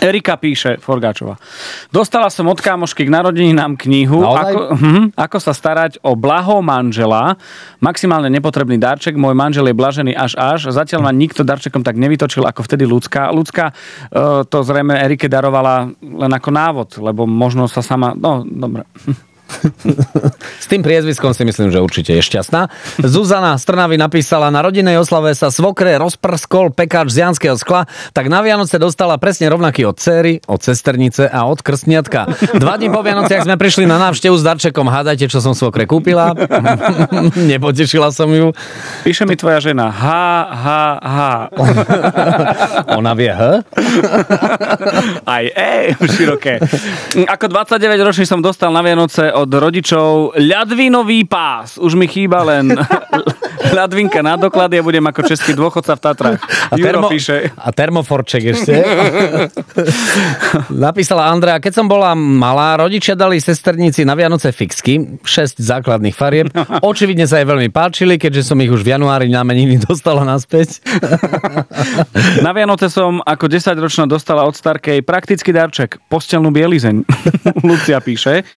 Erika píše, Forgáčová. Dostala som od kámošky k narodeninám knihu, ako sa starať o blaho manžela. Maximálne nepotrebný darček. Môj manžel je blažený až. Zatiaľ ma nikto darčekom tak nevytočil, ako vtedy Ľudská. Ľudská to zrejme Erike darovala len ako návod, lebo možno sa sama... No, dobre. S tým priezviskom si myslím, že určite je šťastná. Zuzana z Trnavy napísala: na rodinnej oslave sa svokre rozprskol pekáč z janského skla, tak na Vianoce dostala presne rovnaký od dcéry, od sesternice a od krstniatka. 2 dní po Vianociach sme prišli na návštevu s darčekom. Hádajte, čo som svokre kúpila? Nepotešila som ju. Píše mi tvoja žena. Ona vie, Aj široké. Ako 29-ročný som dostal na Vianoce od rodičov ľadvinový pás. Už mi chýba len ľadvinka na doklady a budem ako český dôchodca v Tatrách. A termoforček ešte. Napísala Andrea: keď som bola malá, rodičia dali sesternici na Vianoce fixky, 6 základných farieb. Očividne sa jej veľmi páčili, keďže som ich už v januári na meniny dostala naspäť. Na Vianoce som ako 10-ročná dostala od starkej praktický darček, posteľnú bielizeň. Lucia píše.